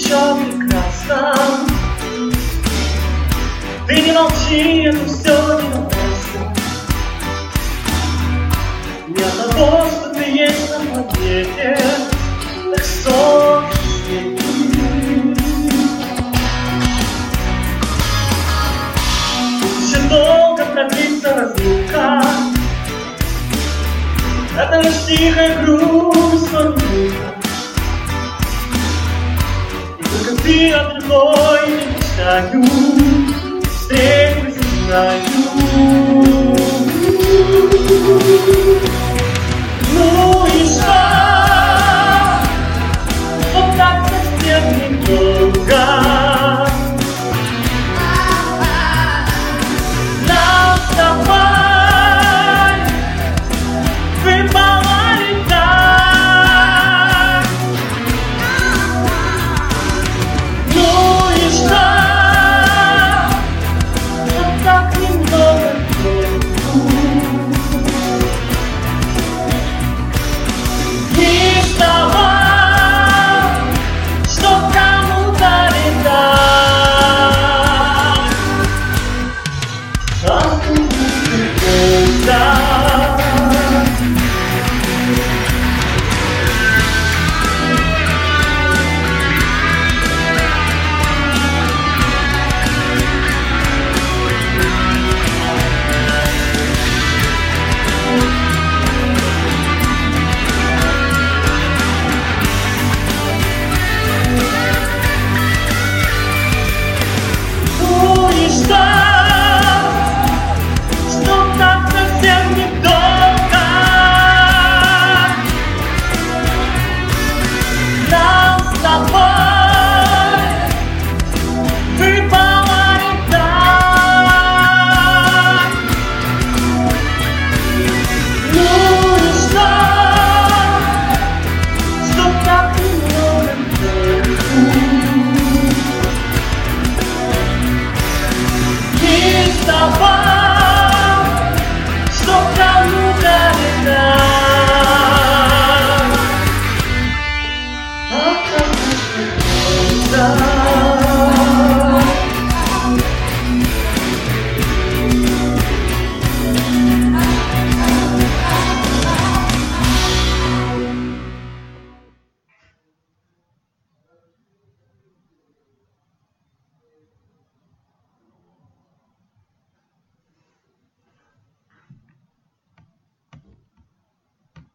все прекрасно. Ты не молчи, это все не напрасно. Не от того, что ты есть на планете, так солнце светит. Еще долго продлится разлука, это лишь тихая грусть, но минута. И только ты от другой не мечтаю, встретимся, знаю. Ну и